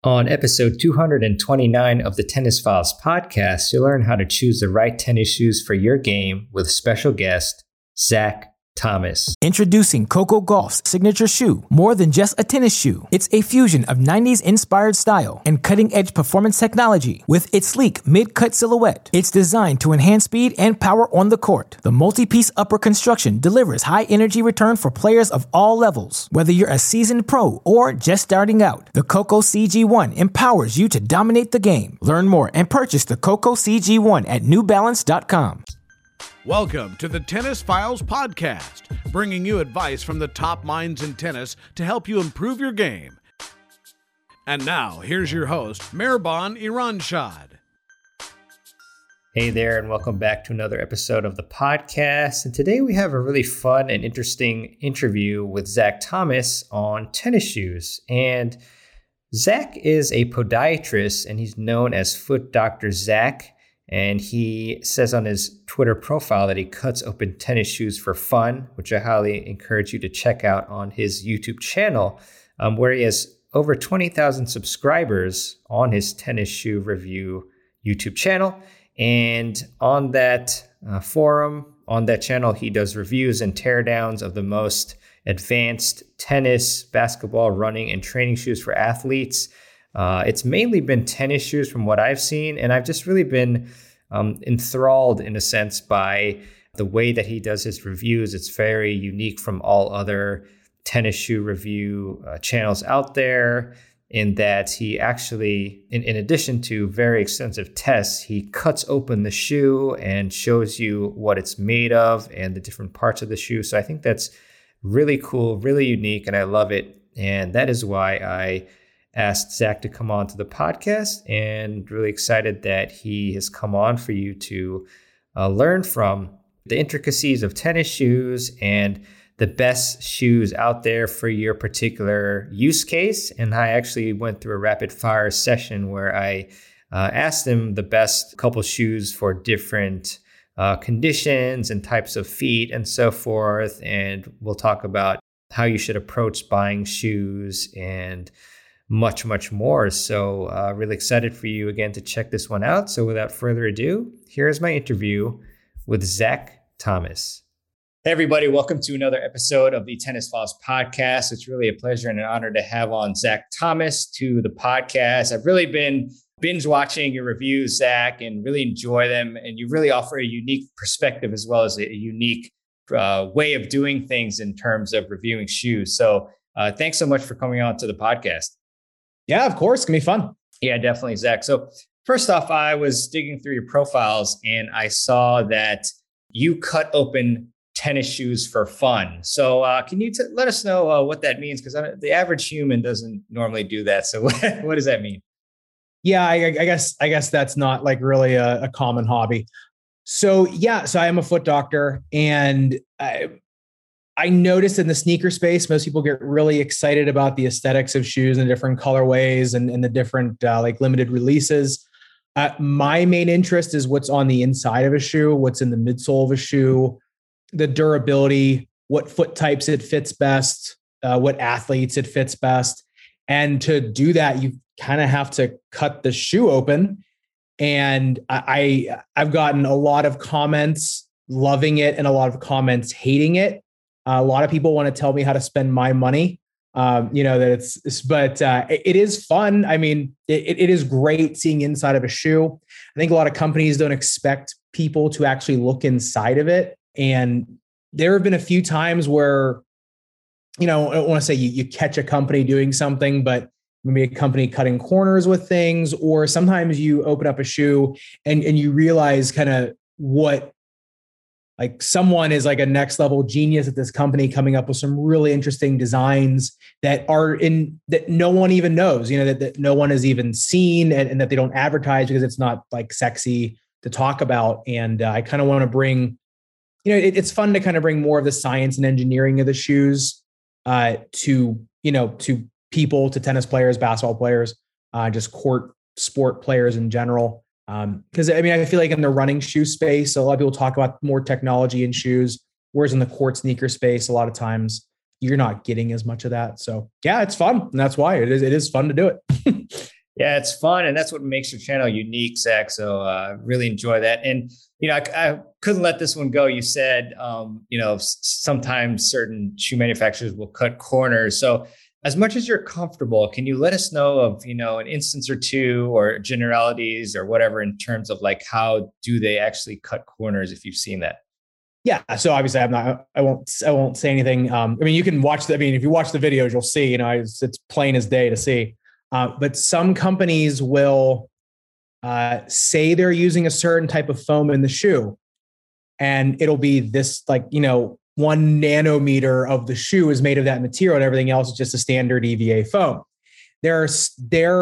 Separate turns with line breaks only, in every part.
On episode 229 of the Tennis Files podcast, you'll learn how to choose the right tennis shoes for your game with special guest, Zach Thomas.
Introducing Coco Gauff's signature shoe. More than just a tennis shoe. It's a fusion of 90s inspired style and cutting-edge performance technology with its sleek mid-cut silhouette. It's designed to enhance speed and power on the court. The multi-piece upper construction delivers high energy return for players of all levels. Whether you're a seasoned pro or just starting out, the Coco CG1 empowers you to dominate the game. Learn more and purchase the Coco CG1 at newbalance.com.
Welcome to the Tennis Files podcast, bringing you advice from the top minds in tennis to help you improve your game. And now, here's your host, Mehrban Iranshad.
Hey there, and welcome back to another episode of the podcast. And today we have a really fun and interesting interview with Zach Thomas on tennis shoes. And Zach is a podiatrist, and he's known as Foot Dr. Zach. And he says on his Twitter profile that he cuts open tennis shoes for fun, which I highly encourage you to check out on his YouTube channel, where he has over 20,000 subscribers on his tennis shoe review YouTube channel. And on that forum, on that channel, he does reviews and teardowns of the most advanced tennis, basketball, running, and training shoes for athletes. It's mainly been tennis shoes from what I've seen, and I've just really been enthralled in a sense by the way that he does his reviews. It's very unique from all other tennis shoe review channels out there in that he actually, in addition to very extensive tests, he cuts open the shoe and shows you what it's made of and the different parts of the shoe. So I think that's really cool, really unique, and I love it. And that is why I asked Zach to come on to the podcast, and really excited that he has come on for you to learn from the intricacies of tennis shoes and the best shoes out there for your particular use case. And I actually went through a rapid fire session where I asked him the best couple shoes for different conditions and types of feet and so forth. And we'll talk about how you should approach buying shoes and much, much more. So really excited for you again to check this one out. So without further ado, here's my interview with Zach Thomas. Hey everybody, welcome to another episode of the Tennis Files podcast. It's really a pleasure and an honor to have on Zach Thomas to the podcast. I've really been binge watching your reviews, Zach, and really enjoy them. And you really offer a unique perspective as well as a unique way of doing things in terms of reviewing shoes. So thanks so much for coming on to the podcast.
Yeah, of course. It's going to be fun.
Yeah, definitely, Zach. So first off, I was digging through your profiles and I saw that you cut open tennis shoes for fun. So can you let us know what that means? Because the average human doesn't normally do that. So what does that mean?
Yeah, I guess that's not like really a common hobby. So yeah, so I am a foot doctor, and I noticed in the sneaker space, most people get really excited about the aesthetics of shoes and different colorways and the different like limited releases. My main interest is what's on the inside of a shoe, what's in the midsole of a shoe, the durability, what foot types it fits best, what athletes it fits best. And to do that, you kind of have to cut the shoe open. And I've gotten a lot of comments loving it and a lot of comments hating it. A lot of people want to tell me how to spend my money. But it is fun. I mean, it is great seeing inside of a shoe. I think a lot of companies don't expect people to actually look inside of it. And there have been a few times where, I don't want to say you catch a company doing something, but maybe a company cutting corners with things, or sometimes you open up a shoe and you realize kind of what, like someone is like a next level genius at this company coming up with some really interesting designs that no one even knows, that no one has even seen and that they don't advertise because it's not like sexy to talk about. And I kind of want to bring, it's fun to kind of bring more of the science and engineering of the shoes to people, to tennis players, basketball players, just court sport players in general. Because I feel like in the running shoe space, a lot of people talk about more technology in shoes, whereas in the court sneaker space, a lot of times you're not getting as much of that. So yeah, it's fun. And that's why it is fun to do it.
Yeah, it's fun, and that's what makes your channel unique, Zach. So really enjoy that. And I couldn't let this one go. You said sometimes certain shoe manufacturers will cut corners. So as much as you're comfortable, can you let us know of an instance or two, or generalities, or whatever, in terms of like how do they actually cut corners, if you've seen that?
Yeah. So obviously I won't say anything. I mean, you can watch if you watch the videos, you'll see, it's plain as day to see. But some companies will say they're using a certain type of foam in the shoe, and it'll be this 1 nanometer of the shoe is made of that material, and everything else is just a standard EVA foam. There is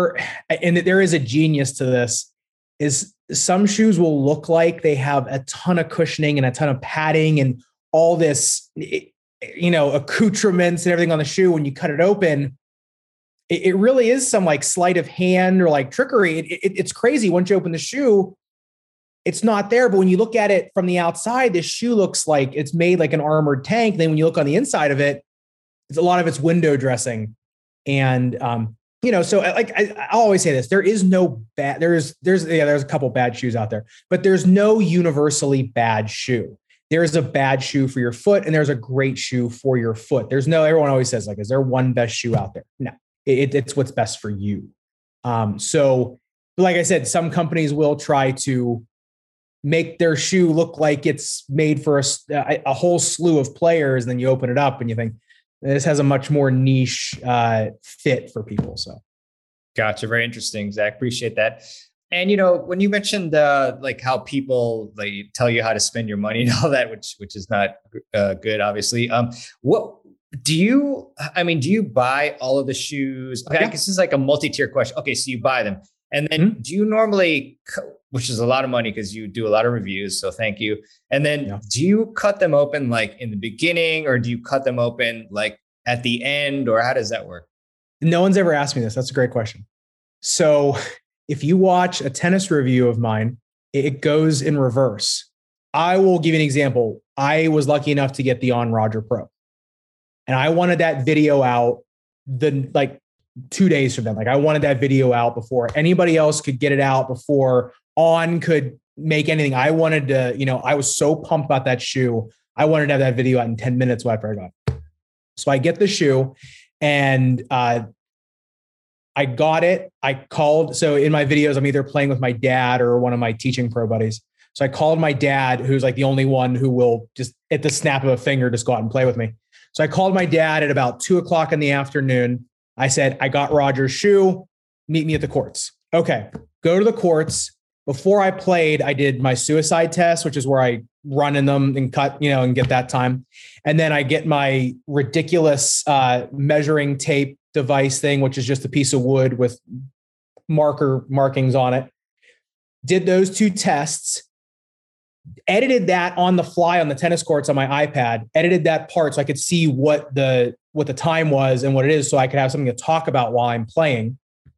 a genius to this. Is some shoes will look like they have a ton of cushioning and a ton of padding and all this, accoutrements and everything on the shoe. When you cut it open, it really is some sleight of hand or trickery. It's crazy. Once you open the shoe, it's not there. But when you look at it from the outside, this shoe looks like it's made like an armored tank. Then when you look on the inside of it, it's a lot of it's window dressing. And, so I'll always say this, there is no bad, there's a couple bad shoes out there, but there's no universally bad shoe. There is a bad shoe for your foot, and there's a great shoe for your foot. Everyone always says is there one best shoe out there? No. It's what's best for you. So like I said, some companies will try to make their shoe look like it's made for a whole slew of players. And then you open it up and you think this has a much more niche fit for people. So.
Gotcha. Very interesting, Zach. Appreciate that. And, when you mentioned how people tell you how to spend your money and all that, which is not good, obviously. What do you buy all of the shoes? Okay, yeah. I guess this is like a multi-tier question. Okay, so you buy them, and then do you normally, which is a lot of money because you do a lot of reviews, so thank you. And then do you cut them open in the beginning, or do you cut them open at the end, or how does that work?
No one's ever asked me this. That's a great question. So if you watch a tennis review of mine, it goes in reverse. I will give you an example. I was lucky enough to get the On Roger Pro. And I wanted that video out 2 days from then. I wanted that video out before anybody else could get it out, before On could make anything. I wanted to, I was so pumped about that shoe. I wanted to have that video out in 10 minutes after I got it. So I get the shoe, and I got it. I called. So in my videos, I'm either playing with my dad or one of my teaching pro buddies. So I called my dad, who's the only one who will just at the snap of a finger, just go out and play with me. So I called my dad at about 2:00 in the afternoon. I said, I got Roger's shoe. Meet me at the courts. Okay. Go to the courts. Before I played, I did my suicide test, which is where I run in them and cut, and get that time. And then I get my ridiculous measuring tape device thing, which is just a piece of wood with markings on it. Did those 2 tests. Edited that on the fly on the tennis courts on my iPad, edited that part so I could see what the time was and what it is, so I could have something to talk about while I'm playing.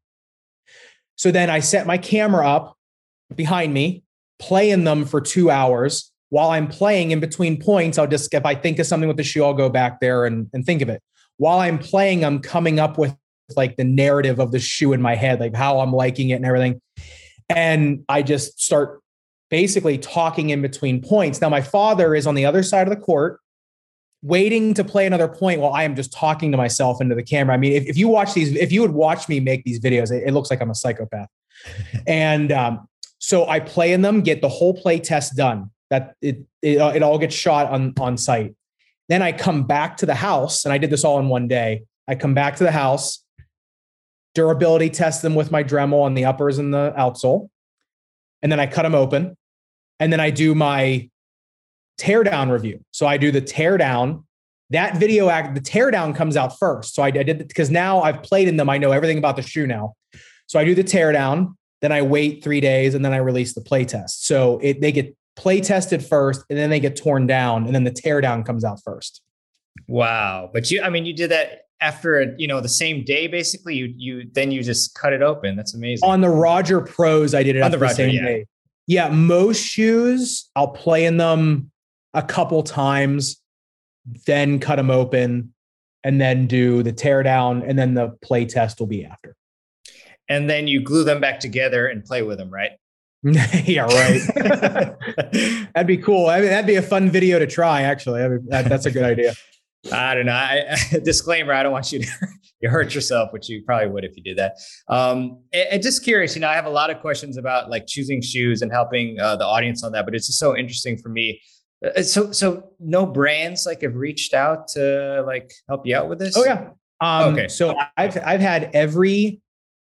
So then I set my camera up behind me, playing them for 2 hours. While I'm playing in between points, if I think of something with the shoe, I'll go back there and think of it. While I'm playing, I'm coming up with the narrative of the shoe in my head, how I'm liking it and everything. And I just start basically talking in between points. Now, my father is on the other side of the court waiting to play another point while I am just talking to myself into the camera. I mean, if you would watch me make these videos, it looks like I'm a psychopath. And so I play in them, get the whole play test done. That it all gets shot on site. Then I come back to the house, and I did this all in one day. I come back to the house, durability test them with my Dremel on the uppers and the outsole. And then I cut them open. And then I do my teardown review. So I do the teardown. That video, the teardown cown out first. So I did it because now I've played in them. I know everything about the shoe now. So I do the teardown, then I wait 3 days, and then I release the play test. So they get play tested first, and then they get torn down, and then the teardown comes out first.
Wow. But you did that after, the same day, basically. You just cut it open. That's amazing.
On the Roger Pros, I did it on the same day. Yeah. Most shoes, I'll play in them a couple times, then cut them open, and then do the teardown, and then the play test will be after.
and then you glue them back together and play with them, right?
Yeah, right. That'd be cool. I mean, that'd be a fun video to try, actually. I mean, that's a good idea.
I don't know. Disclaimer, I don't want you to you hurt yourself, which you probably would if you did that. And just curious, I have a lot of questions about like choosing shoes and helping the audience on that, but it's just so interesting for me. So no brands like have reached out to like help you out with this?
Oh yeah. Okay. So I've had every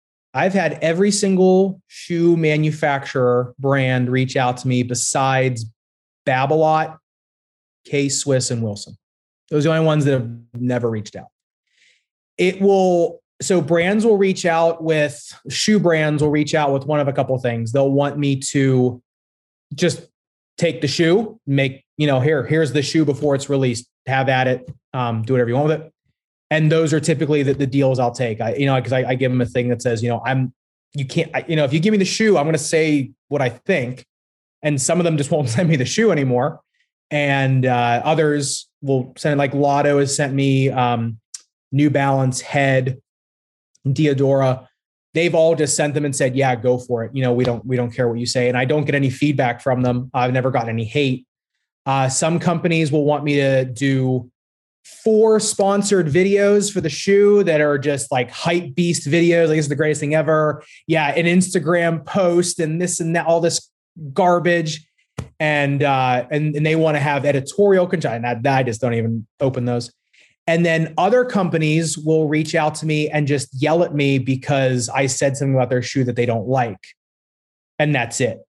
single shoe manufacturer brand reach out to me besides Babolat, K-Swiss, and Wilson. Those are the only ones that have never reached out. So brands will reach out with, shoe brands will reach out with one of a couple of things. They'll want me to just take the shoe, make, here's the shoe before it's released, have at it, do whatever you want with it. And those are typically the deals I'll take. Because I give them a thing that says, if you give me the shoe, I'm going to say what I think. And some of them just won't send me the shoe anymore. And others will send, like Lotto has sent me New Balance, Head, Diadora. They've all just sent them and said, yeah, go for it. We don't care what you say. And I don't get any feedback from them. I've never gotten any hate. Some companies will want me to do 4 sponsored videos for the shoe that are just like hype beast videos. Like, this is the greatest thing ever. Yeah. An Instagram post and this and that, all this garbage. And they want to have editorial control. And I just don't even open those. And then other companies will reach out to me and just yell at me because I said something about their shoe that they don't like. And that's it.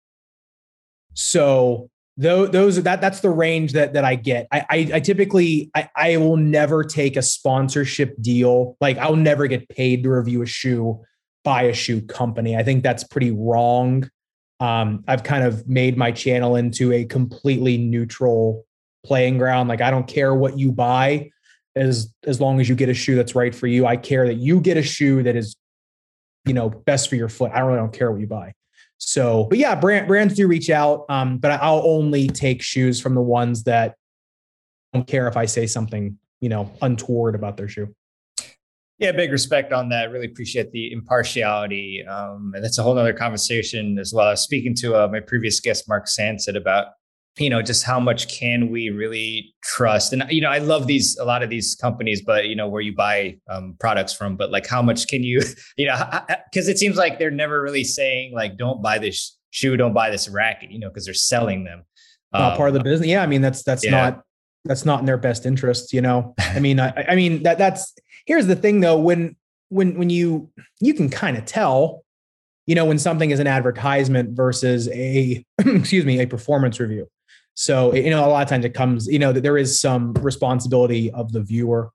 So that's the range that I get. I typically will never take a sponsorship deal. Like, I'll never get paid to review a shoe by a shoe company. I think that's pretty wrong. I've kind of made my channel into a completely neutral playing ground. Like, I don't care what you buy as long as you get a shoe that's right for you. I care that you get a shoe that is, best for your foot. I really don't care what you buy. So, but yeah, brands do reach out. But I'll only take shoes from the ones that don't care if I say something, untoward about their shoe.
Yeah, big respect on that. Really appreciate the impartiality. And that's a whole nother conversation as well. I was speaking to my previous guest, Mark Sanson, about, just how much can we really trust? And, I love a lot of these companies, but, where you buy products from, but like, how much can you, because it seems like they're never really saying like, don't buy this shoe, don't buy this racket, because they're selling them.
Part of the business. Yeah. I mean, that's not in their best interest, I mean, that's, here's the thing though, when you can kind of tell, when something is an advertisement versus a performance review. So, a lot of times it comes, that there is some responsibility of the viewer,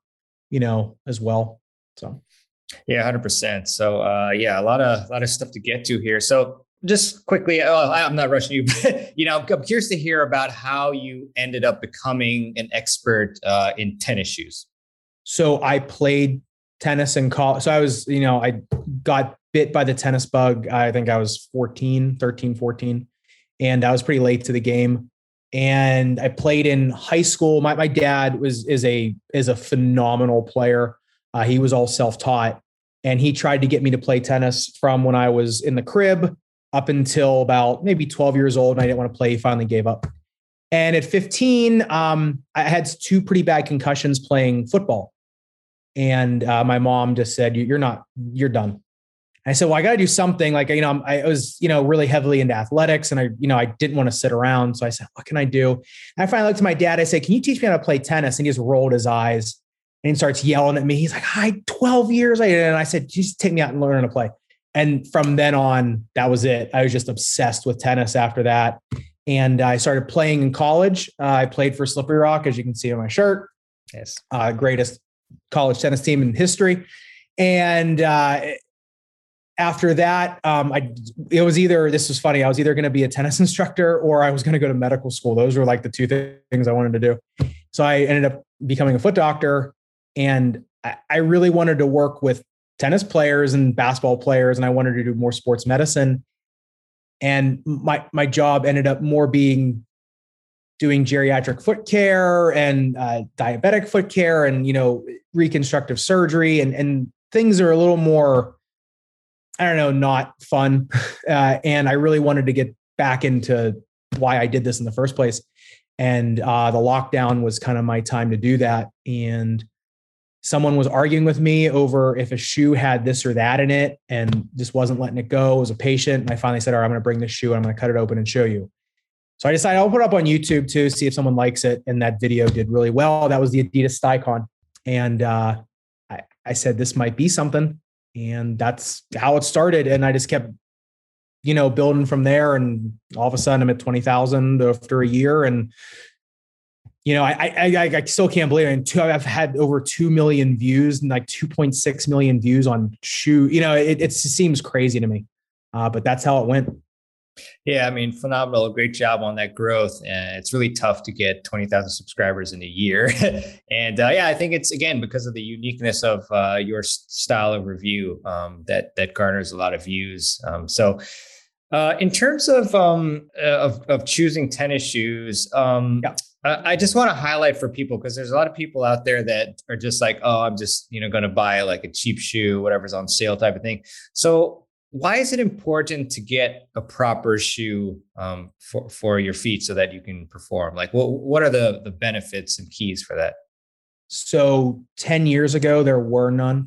as well. So.
Yeah, 100%. So, a lot of stuff to get to here. So just quickly, I'm not rushing you, but, I'm curious to hear about how you ended up becoming an expert in tennis shoes.
So I played tennis in college. So I was, I got bit by the tennis bug. I think I was 13, 14. And I was pretty late to the game. And I played in high school. My dad is a phenomenal player. He was all self-taught, and he tried to get me to play tennis from when I was in the crib up until about maybe 12 years old. And I didn't want to play. He finally gave up. And at 15, I had 2 pretty bad concussions playing football. And my mom just said, you're done. I said, well, I got to do something. Like, I was, really heavily into athletics, and I didn't want to sit around. So I said, what can I do? And I finally looked at my dad. I said, can you teach me how to play tennis? And he just rolled his eyes and he starts yelling at me. He's like, 12 years. And I said, just take me out and learn how to play. And from then on, that was it. I was just obsessed with tennis after that. And I started playing in college. I played for Slippery Rock, as you can see on my shirt.
Yes.
Greatest college tennis team in history. And after that, this was funny. I was either going to be a tennis instructor or I was going to go to medical school. Those were like the 2 things I wanted to do. So I ended up becoming a foot doctor, and I really wanted to work with tennis players and basketball players, and I wanted to do more sports medicine. And my job ended up more being doing geriatric foot care and diabetic foot care and, reconstructive surgery and things are a little more I don't know, not fun. And I really wanted to get back into why I did this in the first place. And the lockdown was kind of my time to do that. And someone was arguing with me over if a shoe had this or that in it and just wasn't letting it go. I was a patient. And I finally said, all right, I'm going to bring this shoe and I'm going to cut it open and show you. So I decided I'll put it up on YouTube too, see if someone likes it. And that video did really well. That was the Adidas Sticon. And I said, this might be something. And that's how it started. And I just kept, building from there. And all of a sudden I'm at 20,000 after a year. And, I still can't believe it. I've had over 2 million views and like 2.6 million views on shoe. It just seems crazy to me. But that's how it went.
Yeah, I mean, phenomenal. Great job on that growth. And it's really tough to get 20,000 subscribers in a year. And I think it's, again, because of the uniqueness of your style of review that garners a lot of views. So in terms of choosing tennis shoes, I just want to highlight for people, because there's a lot of people out there that are just like, oh, I'm just, going to buy like a cheap shoe, whatever's on sale type of thing. So why is it important to get a proper shoe for your feet so that you can perform? Like, what are the benefits and keys for that?
So 10 years ago, there were none.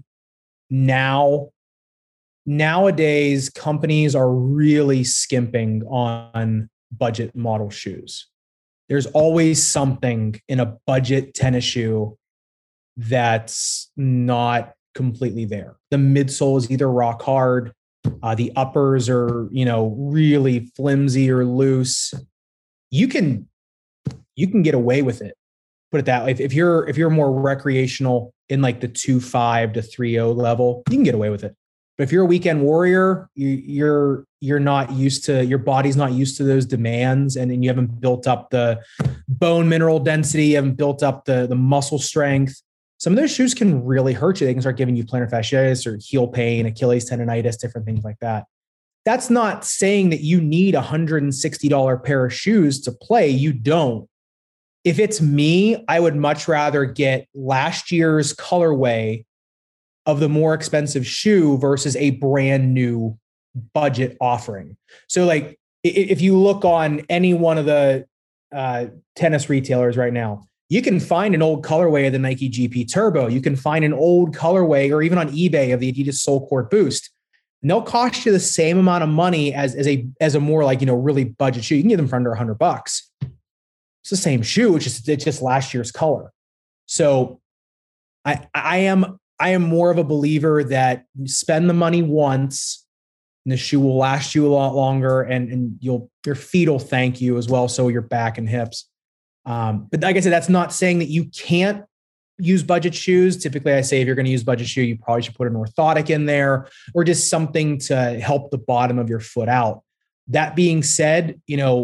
Nowadays, companies are really skimping on budget model shoes. There's always something in a budget tennis shoe that's not completely there. The midsole is either rock hard. The uppers are, really flimsy or loose. You can get away with it. Put it that way. If you're more recreational in like the 2.5 to 3.0 level, you can get away with it. But if you're a weekend warrior, you're not used to, your body's not used to those demands, and then you haven't built up the bone mineral density, you haven't built up the muscle strength. Some of those shoes can really hurt you. They can start giving you plantar fasciitis or heel pain, Achilles tendonitis, different things like that. That's not saying that you need a $160 pair of shoes to play. You don't. If it's me, I would much rather get last year's colorway of the more expensive shoe versus a brand new budget offering. So like if you look on any one of the tennis retailers right now, you can find an old colorway of the Nike GP Turbo. You can find an old colorway, or even on eBay, of the Adidas Soul Court Boost. And they'll cost you the same amount of money as a more like, really budget shoe. You can get them for under $100. It's the same shoe. It's just last year's color. So I am more of a believer that you spend the money once and the shoe will last you a lot longer, and your feet will thank you as well. So your back and hips. But like I said, that's not saying that you can't use budget shoes. Typically, I say if you're going to use budget shoe, you probably should put an orthotic in there or just something to help the bottom of your foot out. That being said,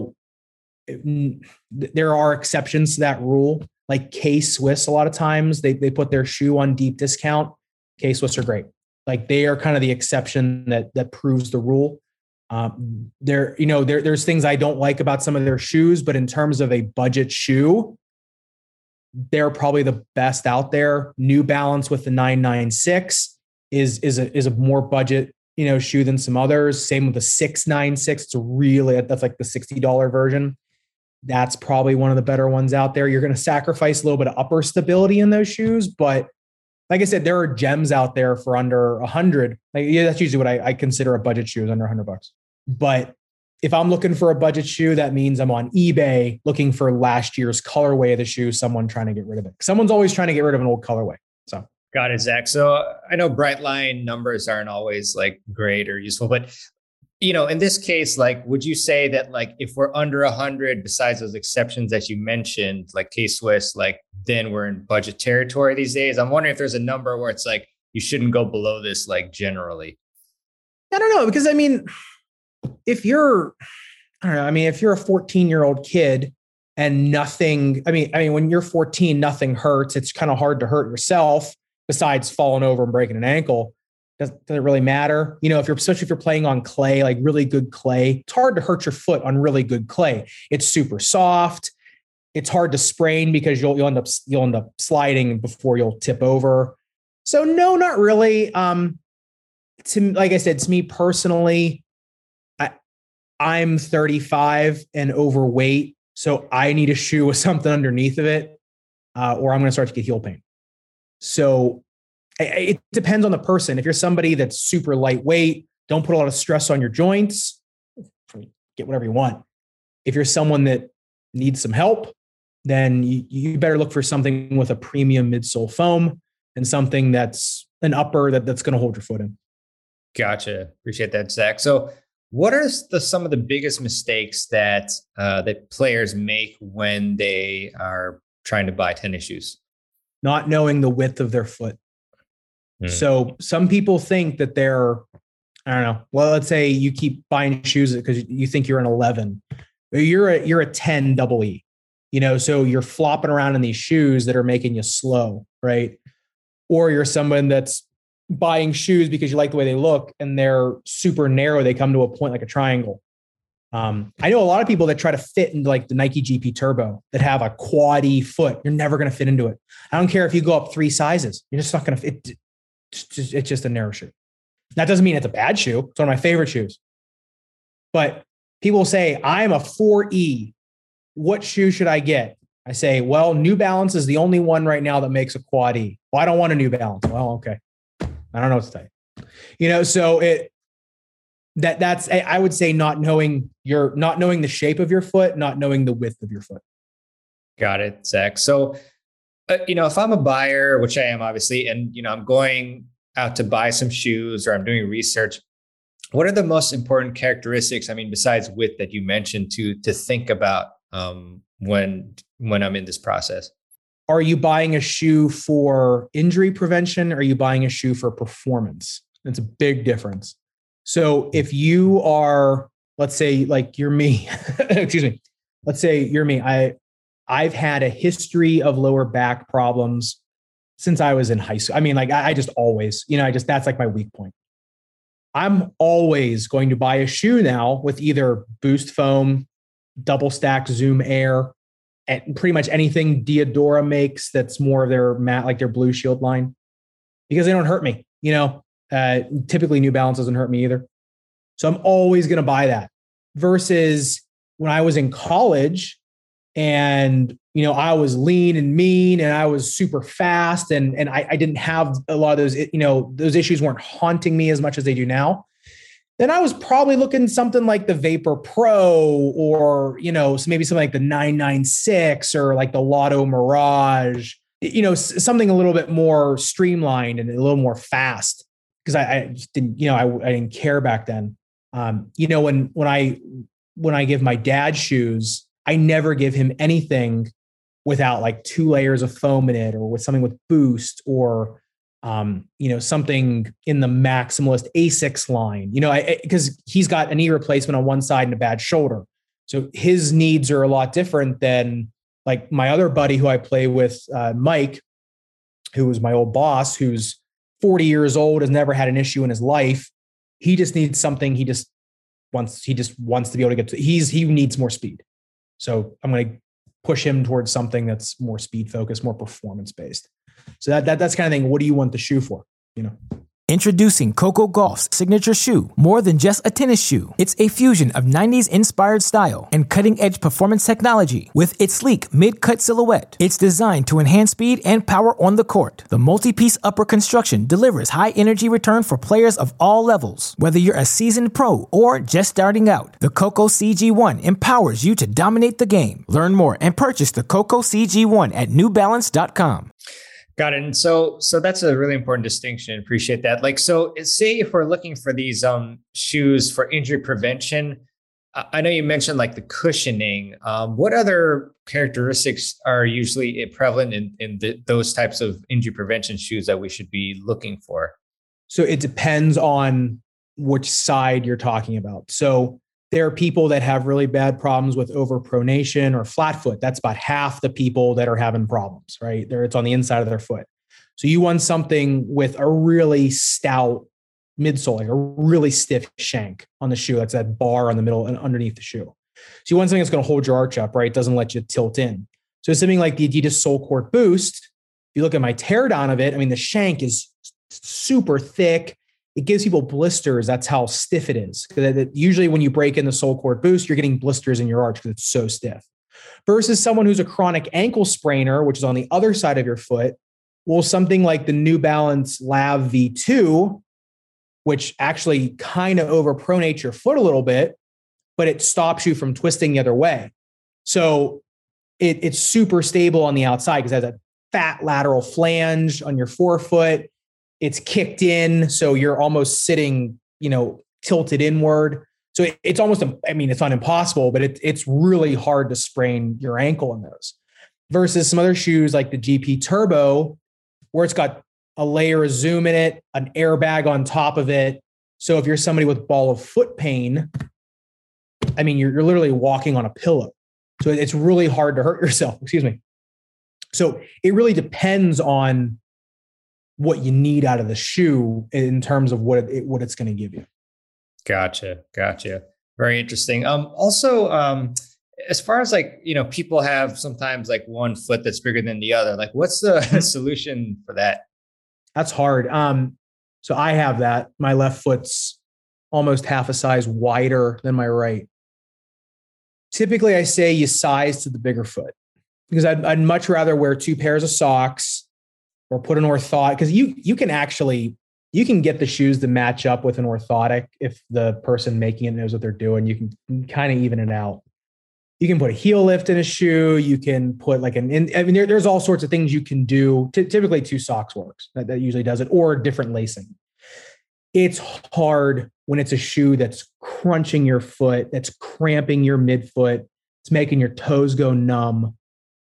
there are exceptions to that rule. Like K-Swiss, a lot of times they put their shoe on deep discount. K-Swiss are great. Like they are kind of the exception that proves the rule. There's things I don't like about some of their shoes, but in terms of a budget shoe, they're probably the best out there. New Balance with the 996 is a more budget, shoe than some others. Same with the 696. That's like the $60 version. That's probably one of the better ones out there. You're going to sacrifice a little bit of upper stability in those shoes, but like I said, there are gems out there for under 100. That's usually what I consider a budget shoe, is under $100. But if I'm looking for a budget shoe, that means I'm on eBay looking for last year's colorway of the shoe, someone trying to get rid of it. Someone's always trying to get rid of an old colorway. So
got it, Zach. So I know Brightline numbers aren't always like great or useful, but in this case, like, would you say that like if we're under 100, besides those exceptions that you mentioned, like K-Swiss, like then we're in budget territory these days? I'm wondering if there's a number where it's like you shouldn't go below this, like generally.
I don't know, because if you're a 14-year-old kid and nothing, when you're 14, nothing hurts. It's kind of hard to hurt yourself besides falling over and breaking an ankle. Does it really matter? Especially if you're playing on clay, like really good clay, it's hard to hurt your foot on really good clay. It's super soft. It's hard to sprain because you'll end up sliding before you'll tip over. So no, not really. like I said, to me personally, I'm 35 and overweight, so I need a shoe with something underneath of it, or I'm going to start to get heel pain. So it depends on the person. If you're somebody that's super lightweight, don't put a lot of stress on your joints, get whatever you want. If you're someone that needs some help, then you better look for something with a premium midsole foam and something that's an upper that's going to hold your foot in.
Gotcha. Appreciate that, Zach. So what are some of the biggest mistakes that players make when they are trying to buy tennis shoes?
Not knowing the width of their foot. So some people think that they're, I don't know. Well, let's say you keep buying shoes because you think you're an 11. You're a 10 double E. So you're flopping around in these shoes that are making you slow, right? Or you're someone that's buying shoes because you like the way they look and they're super narrow. They come to a point like a triangle. I know a lot of people that try to fit into like the Nike GP Turbo that have a quad E foot. You're never going to fit into it. I don't care if you go up 3 sizes. You're just not going to fit. It's just a narrow shoe. That doesn't mean it's a bad shoe. It's one of my favorite shoes. But people say, I'm a 4E. What shoe should I get? I say, well, New Balance is the only one right now that makes a quad E. Well, I don't want a New Balance. Well, okay. I don't know what to tell you. So that's I would say not knowing the shape of your foot, not knowing the width of your foot.
Got it, Zach. So, if I'm a buyer, which I am obviously, and I'm going out to buy some shoes or I'm doing research, what are the most important characteristics? I mean, besides width that you mentioned to think about when I'm in this process?
Are you buying a shoe for injury prevention? Or are you buying a shoe for performance? It's a big difference. So if you are, let's say like you're me, excuse me, let's say you're me. I've had a history of lower back problems since I was in high school. I mean, like I just always, that's like my weak point. I'm always going to buy a shoe now with either Boost Foam, double stack Zoom Air, and pretty much anything Diadora makes that's more of their matte, like their Blue Shield line, because they don't hurt me. Typically New Balance doesn't hurt me either. So I'm always going to buy that versus when I was in college and, I was lean and mean and I was super fast and I didn't have a lot of those, those issues weren't haunting me as much as they do now. Then I was probably looking something like the Vapor Pro or, so maybe something like the 996 or like the Lotto Mirage, something a little bit more streamlined and a little more fast because I just didn't, I didn't care back then. When I give my dad shoes, I never give him anything without like 2 layers of foam in it or with something with Boost or something in the Maximalist Asics line, because he's got a knee replacement on one side and a bad shoulder. So his needs are a lot different than like my other buddy who I play with, Mike, who was my old boss, who's 40 years old, has never had an issue in his life. He just needs something. He just wants to be able to get to, he needs more speed. So I'm going to push him towards something that's more speed focused, more performance based. So that's kind of thing. What do you want the shoe for?
Introducing Coco Gauff's signature shoe, more than just a tennis shoe. It's a fusion of 90s inspired style and cutting-edge performance technology with its sleek mid-cut silhouette. It's designed to enhance speed and power on the court. The multi-piece upper construction delivers high-energy return for players of all levels. Whether you're a seasoned pro or just starting out, the Coco CG1 empowers you to dominate the game. Learn more and purchase the Coco CG1 at newbalance.com.
Got it. And so that's a really important distinction. Appreciate that. Like, so say if we're looking for these shoes for injury prevention, I know you mentioned like the cushioning. What other characteristics are usually prevalent in those types of injury prevention shoes that we should be looking for?
So it depends on which side you're talking about. So there are people that have really bad problems with overpronation or flat foot. That's about half the people that are having problems, right? It's on the inside of their foot. So you want something with a really stout midsole, like a really stiff shank on the shoe. That's that bar on the middle and underneath the shoe. So you want something that's going to hold your arch up, right? It doesn't let you tilt in. So something like the Adidas Sole Court Boost, if you look at my teardown of it, I mean, the shank is super thick. it gives people blisters. That's how stiff it is. Usually when you break in the Sole Court Boost, you're getting blisters in your arch because it's so stiff. Versus someone who's a chronic ankle sprainer, which is on the other side of your foot, well, something like the New Balance Lav V2, which actually kind of overpronates your foot a little bit, but it stops you from twisting the other way. So it's super stable on the outside because it has a fat lateral flange on your forefoot. It's kicked in, so you're almost sitting, tilted inward. So it's almost, it's not impossible, but it's really hard to sprain your ankle in those. Versus some other shoes like the GP Turbo, where it's got a layer of Zoom in it, an airbag on top of it. So if you're somebody with ball of foot pain, you're literally walking on a pillow. So it's really hard to hurt yourself. Excuse me. So it really depends on what you need out of the shoe in terms of what it's going to give you. Gotcha.
Very interesting. Also, as far as people have sometimes like one foot that's bigger than the other, like what's the solution for that?
That's hard. So I have that. My left foot's almost half a size wider than my right. Typically, I say you size to the bigger foot because I'd much rather wear 2 pairs of socks or put an orthotic, because you can get the shoes to match up with an orthotic if the person making it knows what they're doing. You can kind of even it out. You can put a heel lift in a shoe. You can put there's all sorts of things you can do. Typically 2 socks works. That usually does it, or different lacing. It's hard when it's a shoe that's crunching your foot, that's cramping your midfoot. It's making your toes go numb.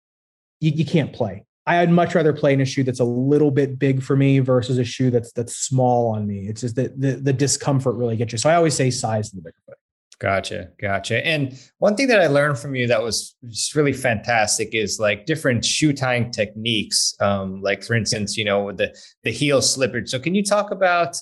You can't play. I'd much rather play in a shoe that's a little bit big for me versus a shoe that's small on me. It's just that the discomfort really gets you. So I always say size to the bigger foot.
Gotcha. And one thing that I learned from you that was just really fantastic is like different shoe tying techniques. Like for instance, with the heel slippage. So can you talk about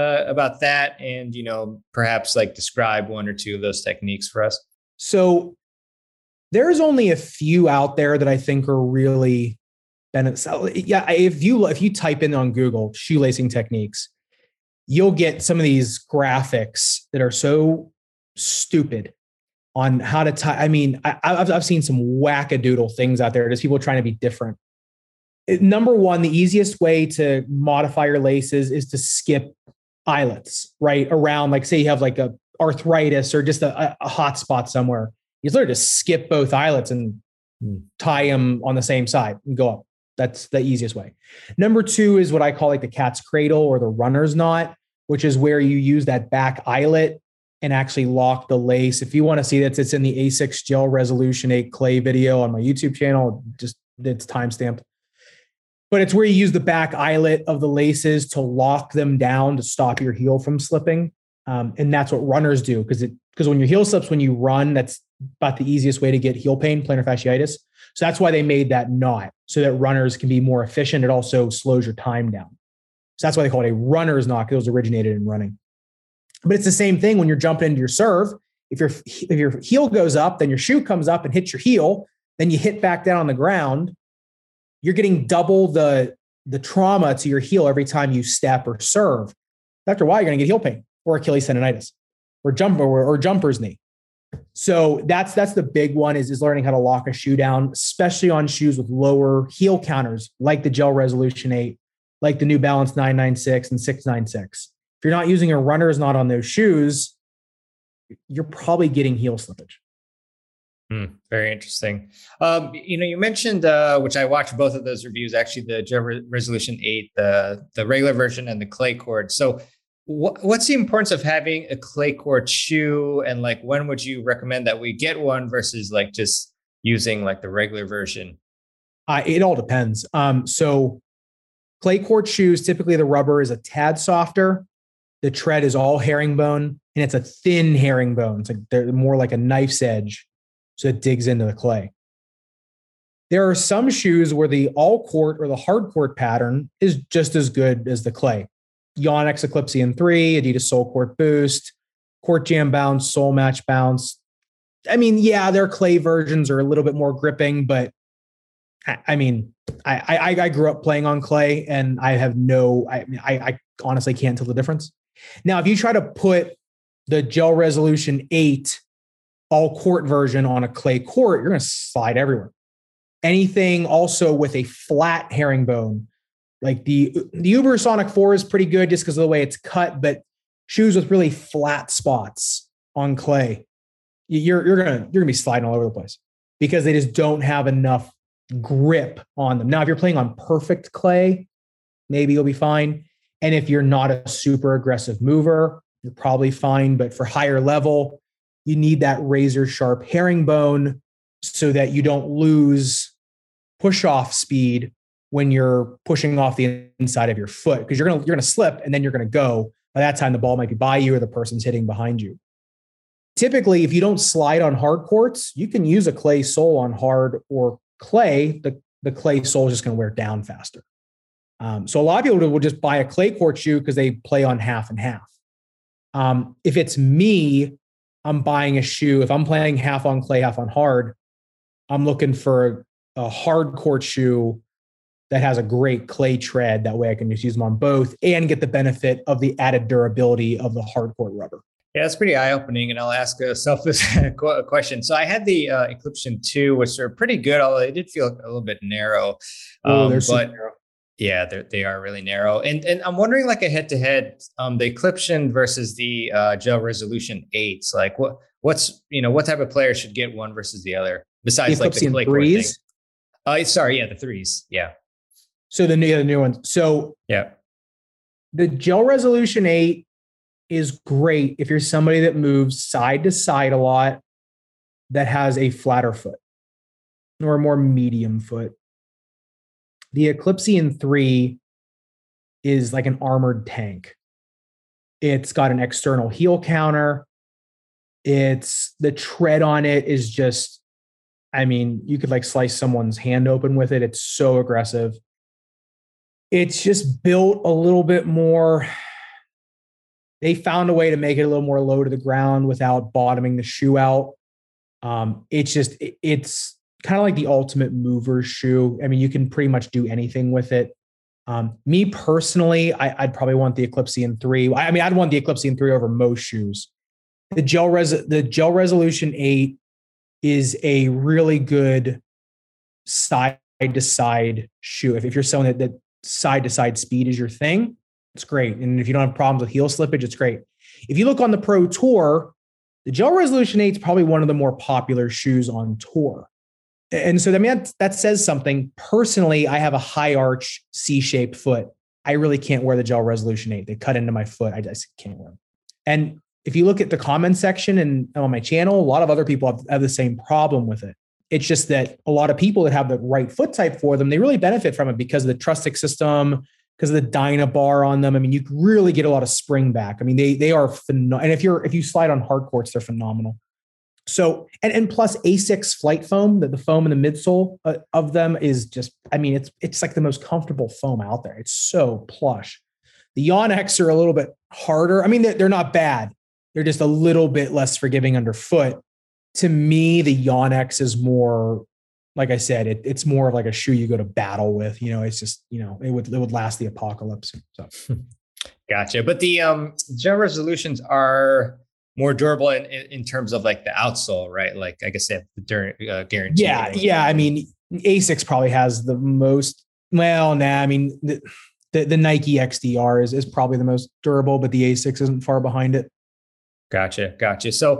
that and, perhaps like describe 1 or 2 of those techniques for us?
So there's only a few out there that I think are really beneficial. Yeah. If you type in on Google shoelacing techniques, you'll get some of these graphics that are so stupid on how to tie. I've seen some wackadoodle things out there. Just people trying to be different. Number one, the easiest way to modify your laces is to skip eyelets, right? Around, like say you have like a arthritis or just a hot spot somewhere. You literally just skip both eyelets and tie them on the same side and go up. That's the easiest way. Number 2 is what I call like the cat's cradle or the runner's knot, which is where you use that back eyelet and actually lock the lace. If you want to see that, it's in the ASICS Gel Resolution 8 Clay video on my YouTube channel. Just it's timestamped. But it's where you use the back eyelet of the laces to lock them down to stop your heel from slipping. And that's what runners do because when your heel slips when you run, that's about the easiest way to get heel pain, plantar fasciitis. So that's why they made that knot so that runners can be more efficient. It also slows your time down. So that's why they call it a runner's knot, because it was originated in running. But it's the same thing when you're jumping into your serve. If your heel goes up, then your shoe comes up and hits your heel, then you hit back down on the ground. You're getting double the trauma to your heel every time you step or serve. After a while, you're going to get heel pain or Achilles tendonitis or jumper's knee. So that's the big one is learning how to lock a shoe down, especially on shoes with lower heel counters, like the Gel Resolution 8, like the New Balance 996 and 696. If you're not using a runner's knot on those shoes, you're probably getting heel slippage.
Very interesting. You mentioned, which I watched both of those reviews, actually the Gel Resolution 8, the regular version and the clay cord. So what's the importance of having a clay cord shoe? And like, when would you recommend that we get one versus like just using like the regular version?
It all depends. So clay cord shoes, typically the rubber is a tad softer. The tread is all herringbone and it's a thin herringbone. It's like they're more like a knife's edge. So it digs into the clay. There are some shoes where the all court or the hard court pattern is just as good as the clay. Yonex Eclipsian 3, Adidas Sole Court Boost, Court Jam Bounce, Sole Match Bounce. Their clay versions are a little bit more gripping, but I grew up playing on clay and I have I honestly can't tell the difference. Now, if you try to put the Gel Resolution 8 all court version on a clay court, you're going to slide everywhere. Anything also with a flat herringbone, like the Ubersonic 4 is pretty good just because of the way it's cut, but shoes with really flat spots on clay, you're gonna be sliding all over the place because they just don't have enough grip on them. Now, if you're playing on perfect clay, maybe you'll be fine. And if you're not a super aggressive mover, you're probably fine. But for higher level, you need that razor sharp herringbone so that you don't lose push off speed when you're pushing off the inside of your foot, because you're gonna slip and then you're gonna go. By that time, the ball might be by you or the person's hitting behind you. Typically, if you don't slide on hard courts, you can use a clay sole on hard or clay. The clay sole is just going to wear down faster. So a lot of people will just buy a clay court shoe because they play on half and half. If it's me, I'm buying a shoe. If I'm playing half on clay, half on hard, I'm looking for a hard court shoe that has a great clay tread. That way I can just use them on both and get the benefit of the added durability of the hard court rubber.
Yeah, that's pretty eye-opening, and I'll ask a selfish question. So I had the Eclipsion 2, which are pretty good, although they did feel a little bit narrow.
They're super narrow.
Yeah, they are really narrow. And I'm wondering, like a head-to-head, the Eclipsion versus the Gel Resolution 8s, like what type of player should get one versus the other, besides like the clay threes? The threes, yeah.
So the new ones. So
yeah,
the Gel Resolution 8 is great if you're somebody that moves side to side a lot, that has a flatter foot or a more medium foot. The Eclipsion 3 is like an armored tank. It's got an external heel counter. The tread on it is just, I mean, you could like slice someone's hand open with it. It's so aggressive. It's just built a little bit more. They found a way to make it a little more low to the ground without bottoming the shoe out. It's kind of like the ultimate mover shoe. I mean, you can pretty much do anything with it. Me personally, I'd probably want the Eclipsion 3. I mean, I'd want the Eclipsion 3 over most shoes. The Gel Resolution 8 is a really good side-to-side shoe. If you're someone that side-to-side speed is your thing, it's great. And if you don't have problems with heel slippage, it's great. If you look on the Pro Tour, the Gel Resolution 8 is probably one of the more popular shoes on tour. And so, I mean, that says something. Personally, I have a high arch C-shaped foot. I really can't wear the Gel Resolution 8. They cut into my foot. I just can't wear them. And if you look at the comment section and on my channel, a lot of other people have the same problem with it. It's just that a lot of people that have the right foot type for them, they really benefit from it because of the Trustix system, because of the Dynabar on them. I mean, you really get a lot of spring back. I mean, they are phenomenal. And if you slide on hard courts, they're phenomenal. So, and plus Asics Flight Foam, the foam in the midsole of them is just, I mean, it's like the most comfortable foam out there. It's so plush. The Yonex are a little bit harder. I mean, they're not bad. They're just a little bit less forgiving underfoot. To me, the Yonex is more, like I said, it's more of like a shoe you go to battle with. You know, it's just, you know, it would last the apocalypse. So,
gotcha. But the Gel Resolutions are more durable in terms of like the outsole, right? Like I guess they have the guarantee.
Yeah. I mean, Asics probably has the most. Well, nah. I mean, the Nike XDR is probably the most durable, but the Asics isn't far behind it.
Gotcha. So,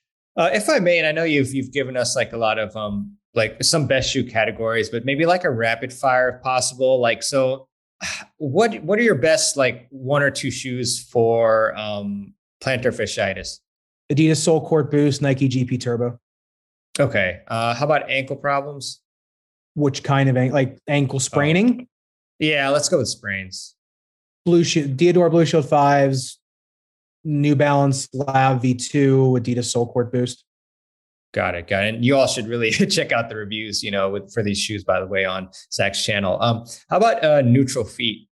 if I may, and I know you've given us like a lot of like some best shoe categories, but maybe like a rapid fire if possible. Like, so what are your best like one or two shoes for plantar fasciitis?
Adidas Sole Court Boost, Nike GP Turbo.
Okay. How about ankle problems?
Which kind of like ankle spraining?
Yeah, let's go with sprains.
Diadora Blue Shield 5s, New Balance Lab V2, Adidas Sole Court Boost.
Got it. And you all should really check out the reviews, you know, for these shoes, by the way, on Zach's channel. How about neutral feet?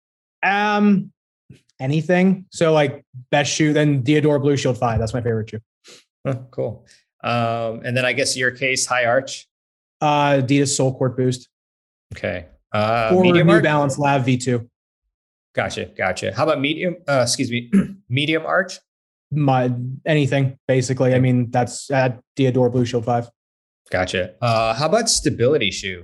Anything. So like best shoe, then Diadora Blue Shield 5. That's my favorite shoe.
Oh, cool. And then I guess your case, high arch.
Adidas Sole Court Boost.
Okay.
Or New Balance Lab V2.
Gotcha. How about medium? Excuse me, medium arch.
Anything basically. I mean, that's at Diadora Blue Shield 5.
Gotcha. How about stability shoe?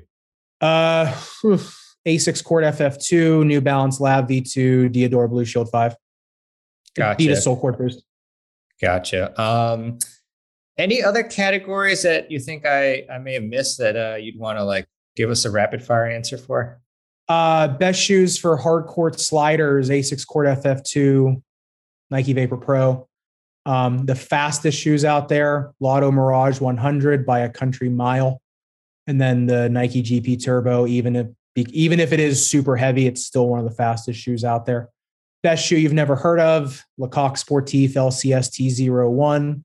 Asics Court FF2, New Balance Lab V2, Diadora Blue Shield 5.
Gotcha.
Beat a Soul Court Boost.
Gotcha. Any other categories that you think I may have missed that you'd want to like give us a rapid fire answer for?
Best shoes for hard court sliders, Asics Court FF2, Nike Vapor Pro. The fastest shoes out there, Lotto Mirage 100 by a country mile. And then the Nike GP Turbo, even if it is super heavy, it's still one of the fastest shoes out there. Best shoe you've never heard of, Lecoq Sportif LCST01.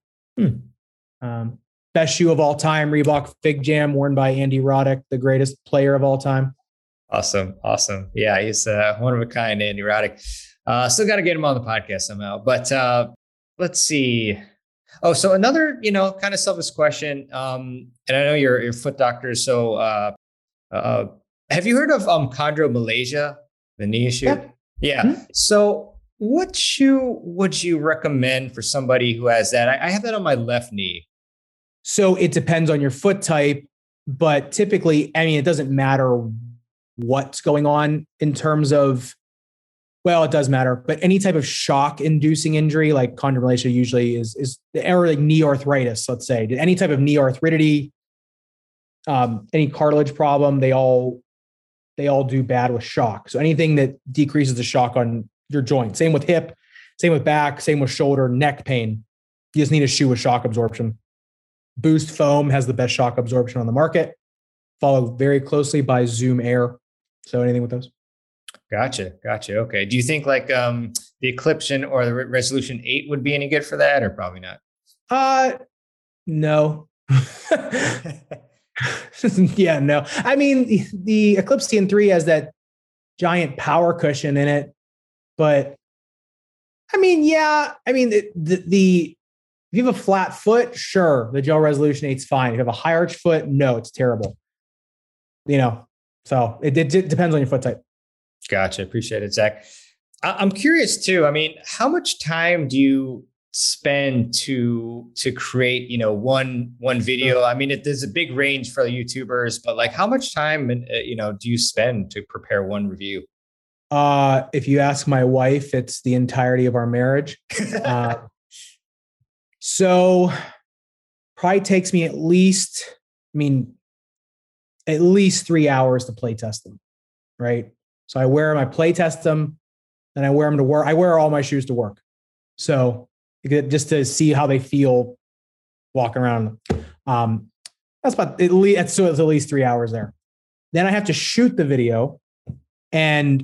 Best shoe of all time, Reebok Fig Jam, worn by Andy Roddick, the greatest player of all time.
Awesome. Yeah, he's one of a kind, Andy Roddick. Still got to get him on the podcast somehow. But let's see. Oh, so another, kind of selfish question. And I know you're a foot doctor. So have you heard of Chondro Malaysia, the knee shoe? Yeah. Mm-hmm. So what shoe would you recommend for somebody who has that? I have that on my left knee.
So it depends on your foot type, but typically, I mean, it doesn't matter what's going on in terms of, well, it does matter, but any type of shock inducing injury, like Chondro Malaysia usually is or like knee arthritis, let's say, any type of knee arthritis, any cartilage problem, they all do bad with shock. So anything that decreases the shock on your joint, same with hip, same with back, same with shoulder, neck pain. You just need a shoe with shock absorption. Boost Foam has the best shock absorption on the market, followed very closely by Zoom Air. So anything with those.
Gotcha. Okay. Do you think like the Eclipsion or the Resolution 8 would be any good for that, or probably not?
No. Yeah, no. I mean, the Eclipse TN3 has that giant power cushion in it, but I mean, yeah. I mean, if you have a flat foot, sure, the Gel Resolution 8 is fine. If you have a high arch foot, no, it's terrible. So it depends on your foot type.
Gotcha. Appreciate it, Zach. I'm curious too. I mean, how much time do you spend to create, one video? I mean, there's a big range for the YouTubers, but like how much time, do you spend to prepare one review?
If you ask my wife, it's the entirety of our marriage. So probably takes me at least 3 hours to play test them. Right. So I play test them, and I wear them to work. I wear all my shoes to work. So just to see how they feel walking around. That's about at least, so it's at least 3 hours there. Then I have to shoot the video, and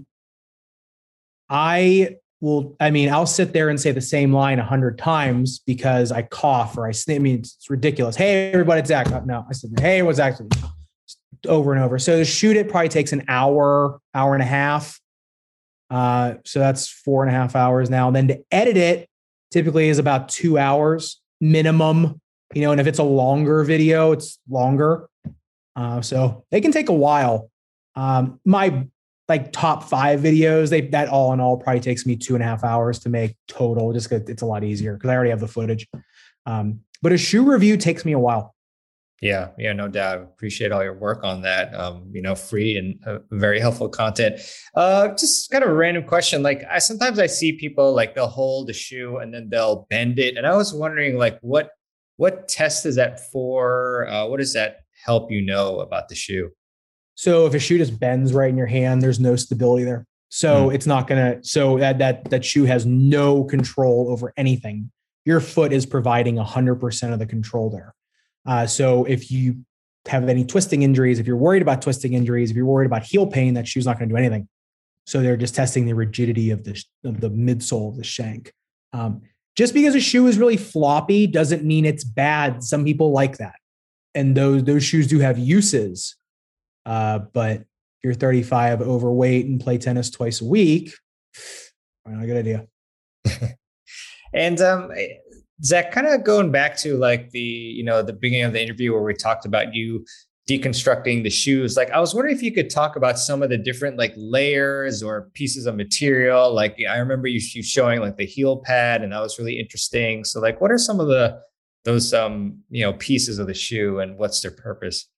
I'll sit there and say the same line 100 times because I cough or I sneeze. I mean, it's ridiculous. Hey, everybody, it's Zach. No, I said, hey, what's Zach? Over and over. So to shoot it probably takes an hour and a half. So that's 4.5 hours now. And then to edit it typically is about 2 hours minimum, and if it's a longer video, it's longer. So they can take a while. My top 5 videos, that all in all probably takes me 2.5 hours to make total, just because it's a lot easier because I already have the footage. But a shoe review takes me a while.
Yeah, no doubt. Appreciate all your work on that. Free and very helpful content. Just kind of a random question. Like sometimes I see people like they'll hold a shoe and then they'll bend it. And I was wondering like what test is that for? What does that help about the shoe?
So if a shoe just bends right in your hand, there's no stability there. So it's not going to, so that shoe has no control over anything. Your foot is providing 100% of the control there. So if you have any twisting injuries, if you're worried about twisting injuries, if you're worried about heel pain, that shoe's not going to do anything. So they're just testing the rigidity of the midsole of the shank. Just because a shoe is really floppy doesn't mean it's bad. Some people like that. And those shoes do have uses. But if you're 35, overweight, and play tennis twice a week, not a good idea.
And Zach, kind of going back to like the beginning of the interview where we talked about you deconstructing the shoes. Like, I was wondering if you could talk about some of the different like layers or pieces of material. Like, I remember you showing like the heel pad, and that was really interesting. So like, what are some of those pieces of the shoe, and what's their purpose?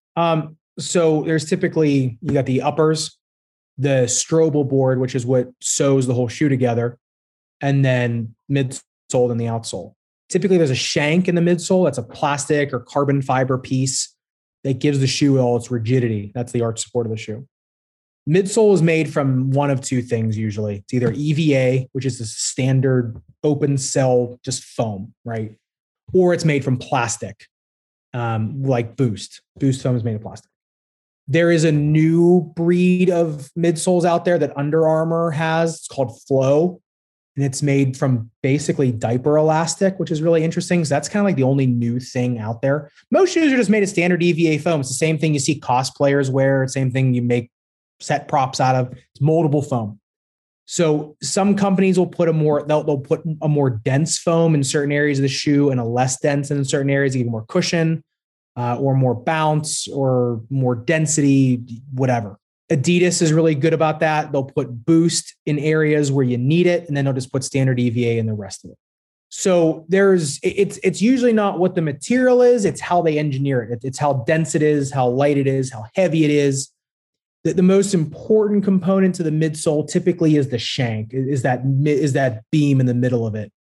So there's typically, you got the uppers, the Strobel board, which is what sews the whole shoe together, and then midsole and the outsole. Typically there's a shank in the midsole. That's a plastic or carbon fiber piece that gives the shoe all its rigidity. That's the arch support of the shoe. Midsole is made from one of two things usually. It's either EVA, which is the standard open cell, just foam, right? Or it's made from plastic, like Boost. Boost foam is made of plastic. There is a new breed of midsoles out there that Under Armour has. It's called Flow. And it's made from basically diaper elastic, which is really interesting. So that's kind of like the only new thing out there. Most shoes are just made of standard EVA foam. It's the same thing you see cosplayers wear. It's the same thing you make set props out of. It's moldable foam. So some companies will put they'll put a more dense foam in certain areas of the shoe and a less dense in certain areas, to give more cushion or more bounce or more density, whatever. Adidas is really good about that. They'll put Boost in areas where you need it, and then they'll just put standard EVA in the rest of it. So it's usually not what the material is, it's how they engineer it. It's how dense it is, how light it is, how heavy it is. The most important component to the midsole typically is the shank, is that beam in the middle of it.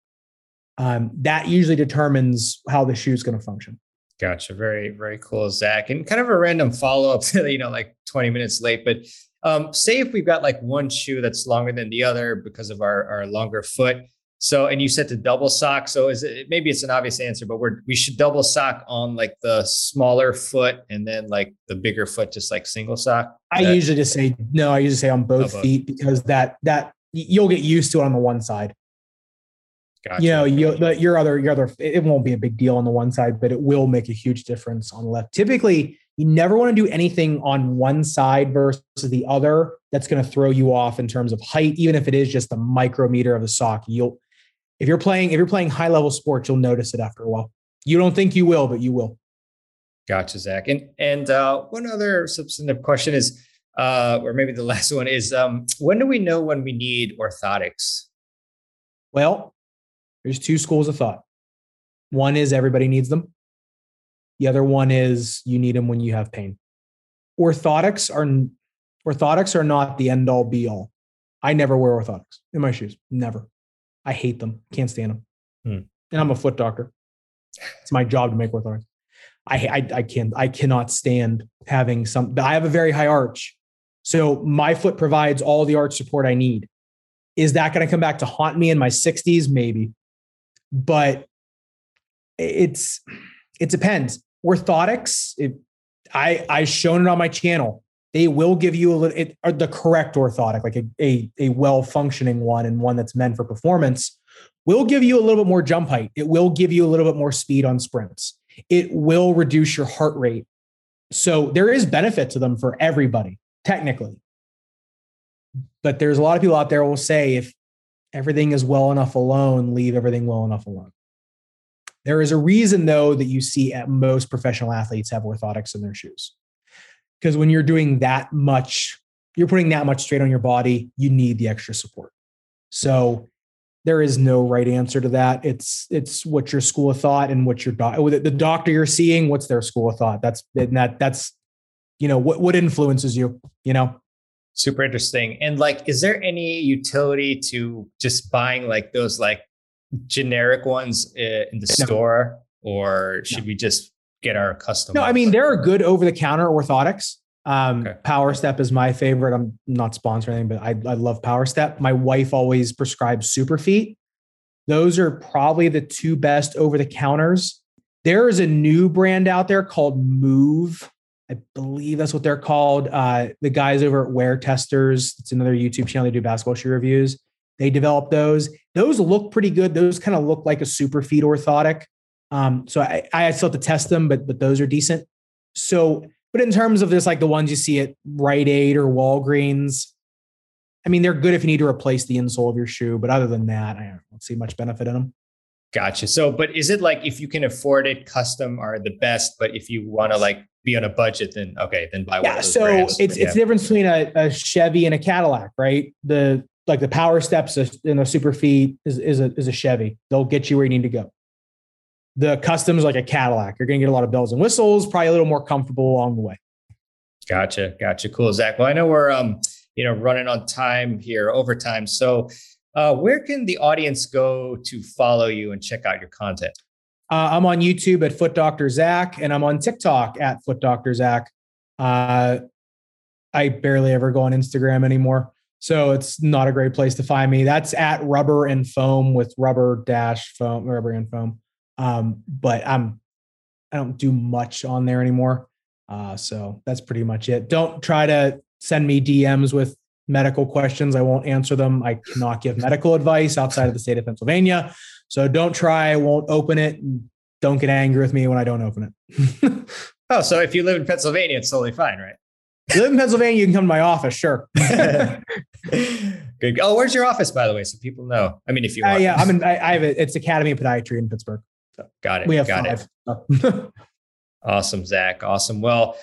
That usually determines how the shoe is going to function.
Gotcha. Very, very cool, Zach. And kind of a random follow-up to, like 20 minutes late, but say if we've got like one shoe that's longer than the other because of our longer foot. So, and you said to double sock. So maybe it's an obvious answer, but we should double sock on like the smaller foot and then like the bigger foot, just like single sock.
I usually say on both feet, because that you'll get used to it on the one side. Gotcha. Your other, it won't be a big deal on the one side, but it will make a huge difference on the left. Typically, you never want to do anything on one side versus the other that's going to throw you off in terms of height, even if it is just a micrometer of the sock. If you're playing high level sports, you'll notice it after a while. You don't think you will, but you will.
Gotcha, Zach. And one other substantive question is, or maybe the last one is, when do we know when we need orthotics?
Well, there's two schools of thought. One is everybody needs them. The other one is you need them when you have pain. Orthotics are not the end all be all. I never wear orthotics in my shoes. Never. I hate them. Can't stand them. And I'm a foot doctor. It's my job to make orthotics. I cannot stand having I have a very high arch. So my foot provides all the arch support I need. Is that going to come back to haunt me in my 60s? Maybe. But it depends. Orthotics, I've shown it on my channel. They will give you the correct orthotic, like a well-functioning one, and one that's meant for performance, will give you a little bit more jump height. It will give you a little bit more speed on sprints. It will reduce your heart rate. So there is benefit to them for everybody, technically. But there's a lot of people out there who will say, if everything is well enough alone, leave everything well enough alone. There is a reason, though, that you see at most professional athletes have orthotics in their shoes. Because when you're doing that much, you're putting that much strain on your body, you need the extra support. So there is no right answer to that. It's what your school of thought and what the doctor you're seeing, what's their school of thought. That's what influences you,
Super interesting. And like, is there any utility to just buying like those like generic ones in the store, or should we just get our custom?
No, I mean, there are good over-the-counter orthotics. Power Step is my favorite. I'm not sponsoring anything, but I love Power Step. My wife always prescribes Superfeet. Those are probably the two best over-the-counters. There is a new brand out there called Move. I believe that's what they're called. The guys over at Wear Testers, it's another YouTube channel. They do basketball shoe reviews. They developed those. Those look pretty good. Those kind of look like a Superfeet orthotic. So I still have to test them, but those are decent. So, but in terms of this, like the ones you see at Rite Aid or Walgreens, I mean, they're good if you need to replace the insole of your shoe. But other than that, I don't see much benefit in them.
Gotcha. So, but is it like if you can afford it, custom are the best, but if you want to like be on a budget, then buy one of those
so
brands.
It's the difference between a Chevy and a Cadillac, right? The Power Steps in a Super Feet is a Chevy. They'll get you where you need to go. The Custom's like a Cadillac. You're going to get a lot of bells and whistles, probably a little more comfortable along the way.
Gotcha. Cool, Zach. Well, I know we're running on time here, overtime. So where can the audience go to follow you and check out your content?
I'm on YouTube at Foot Dr. Zach, and I'm on TikTok at Foot Dr. Zach. I barely ever go on Instagram anymore, so it's not a great place to find me. That's at Rubber and Foam with rubber and foam. But I don't do much on there anymore. So that's pretty much it. Don't try to send me DMs with medical questions. I won't answer them. I cannot give medical advice outside of the state of Pennsylvania. So don't try. I won't open it. And don't get angry with me when I don't open it.
Oh, so if you live in Pennsylvania, it's totally fine, right?
If you live in Pennsylvania, you can come to my office. Sure.
Good. Oh, where's your office, by the way? So people know. I mean, if you want.
Yeah, it's Academy of Podiatry in Pittsburgh. So
got it.
We have
got
5.
it. Awesome, Zach. Awesome. Well,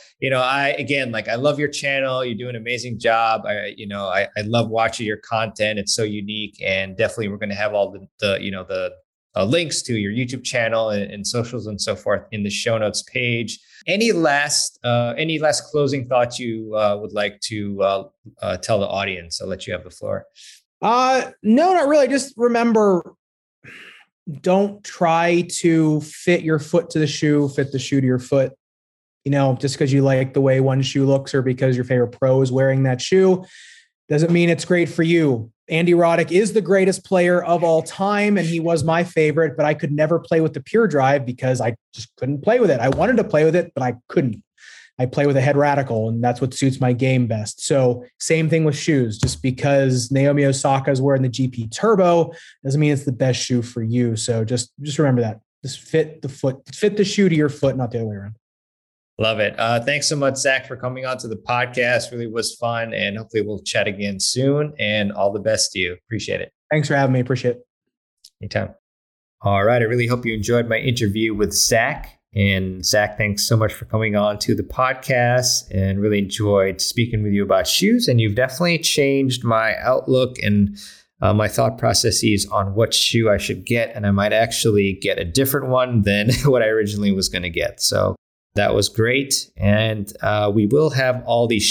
I love your channel. You do an amazing job. I love watching your content. It's so unique, and definitely we're going to have all the links to your YouTube channel and socials and so forth in the show notes page. Any last closing thoughts you would like to tell the audience? I'll let you have the floor.
No, not really. Just remember, don't try to fit your foot to the shoe, fit the shoe to your foot. Just because you like the way one shoe looks or because your favorite pro is wearing that shoe doesn't mean it's great for you. Andy Roddick is the greatest player of all time, and he was my favorite, but I could never play with the Pure Drive because I just couldn't play with it. I wanted to play with it, but I couldn't. I play with a Head Radical, and that's what suits my game best. So same thing with shoes. Just because Naomi Osaka is wearing the GP Turbo doesn't mean it's the best shoe for you. So just remember that. Just fit the shoe to your foot, not the other way around.
Love it. Thanks so much, Zach, for coming on to the podcast. Really was fun, and hopefully we'll chat again soon, and all the best to you. Appreciate it.
Thanks for having me. Appreciate it.
Anytime. All right. I really hope you enjoyed my interview with Zach. And Zach, thanks so much for coming on to the podcast, and really enjoyed speaking with you about shoes. And you've definitely changed my outlook and my thought processes on what shoe I should get. And I might actually get a different one than what I originally was going to get. So that was great. And we will have all the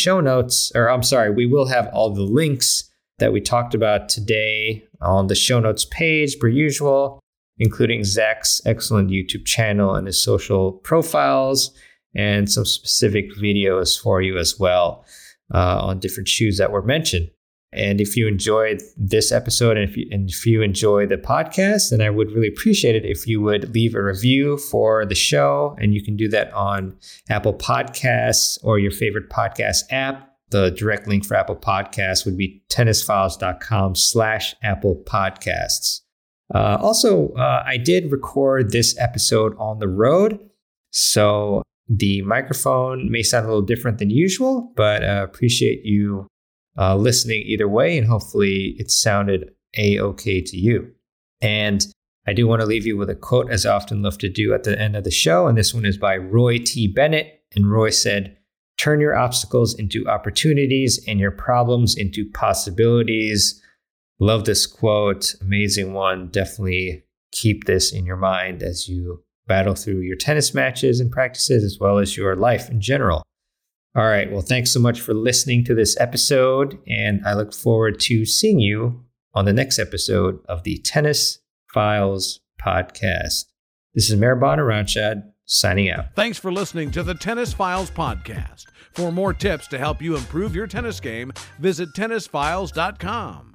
we will have all the links that we talked about today on the show notes page per usual, including Zach's excellent YouTube channel and his social profiles, and some specific videos for you as well on different shoes that were mentioned. And if you enjoyed this episode, and if you enjoy the podcast, then I would really appreciate it if you would leave a review for the show. And you can do that on Apple Podcasts or your favorite podcast app. The direct link for Apple Podcasts would be tennisfiles.com/Apple Podcasts. Also, I did record this episode on the road, so the microphone may sound a little different than usual, but appreciate you listening either way, and hopefully it sounded a-okay to you. And I do want to leave you with a quote, as I often love to do at the end of the show, and this one is by Roy T. Bennett, and Roy said, "Turn your obstacles into opportunities and your problems into possibilities." Love this quote. Amazing one. Definitely keep this in your mind as you battle through your tennis matches and practices, as well as your life in general. All right. Well, thanks so much for listening to this episode, and I look forward to seeing you on the next episode of the Tennis Files podcast. This is Mehrban Iranshad signing out.
Thanks for listening to the Tennis Files podcast. For more tips to help you improve your tennis game, visit tennisfiles.com.